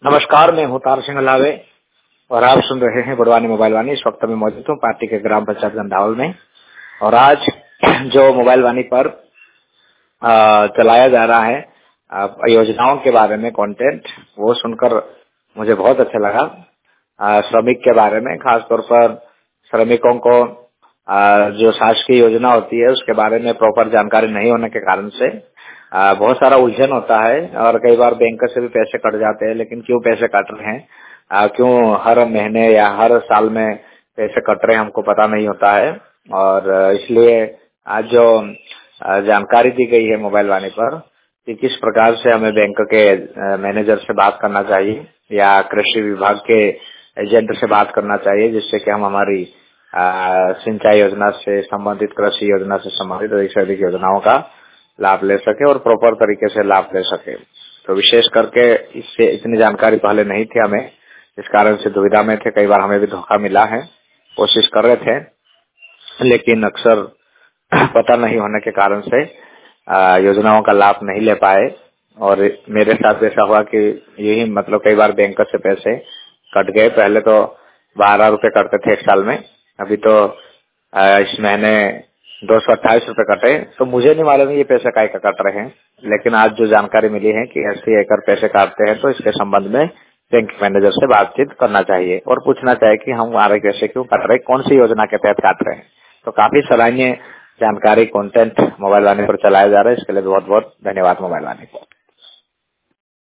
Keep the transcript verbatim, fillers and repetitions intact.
नमस्कार, मैं हूँ तार सिंह अलावे और आप सुन रहे हैं बड़वानी मोबाइल वाणी। इस वक्त मैं मौजूद हूँ पार्टी के ग्राम पंचायत गंधावल में और आज जो मोबाइल वाणी पर आ, चलाया जा रहा है आ, योजनाओं के बारे में कंटेंट, वो सुनकर मुझे बहुत अच्छा लगा। आ, श्रमिक के बारे में, खासतौर पर श्रमिकों को आ, जो शासकीय योजना होती है उसके बारे में प्रॉपर जानकारी नहीं होने के कारण से आ, बहुत सारा उलझन होता है और कई बार बैंक से भी पैसे कट जाते हैं। लेकिन क्यों पैसे कट रहे हैं, आ, क्यों हर महीने या हर साल में पैसे कट रहे हैं, हमको पता नहीं होता है। और इसलिए आज जो जानकारी दी गई है मोबाइल वाणी पर कि किस प्रकार से हमें बैंक के मैनेजर से बात करना चाहिए या कृषि विभाग के एजेंट से बात करना चाहिए, जिससे कि हम हमारी सिंचाई योजना से संबंधित, कृषि योजना से संबंधित अधिक से अधिक योजनाओं का लाभ ले सके और प्रॉपर तरीके से लाभ ले सके। तो विशेष करके इससे इतनी जानकारी पहले नहीं थी हमें, इस कारण से दुविधा में थे। कई बार हमें भी धोखा मिला है, कोशिश कर रहे थे लेकिन अक्सर पता नहीं होने के कारण से योजनाओं का लाभ नहीं ले पाए। और मेरे साथ ऐसा हुआ कि यही मतलब कई बार बैंक से पैसे कट गए। पहले तो बारह रुपए कटते थे एक साल में, अभी तो इस महीने दो सौ अट्ठाईस रूपये कटे। तो मुझे नहीं मालूम ये पैसे काय का कट रहे हैं, लेकिन आज जो जानकारी मिली है कि अस्सी एकड़ पैसे काटते हैं, तो इसके संबंध में बैंक मैनेजर से बातचीत करना चाहिए और पूछना चाहिए कि हम हमारे पैसे क्यों काट रहे हैं, कौन सी योजना के तहत काट रहे हैं। तो काफी सराहनीय जानकारी कंटेंट मोबाइल वाणी पर चलाया जा रहा है। इसके लिए बहुत बहुत धन्यवाद मोबाइल वाणी को।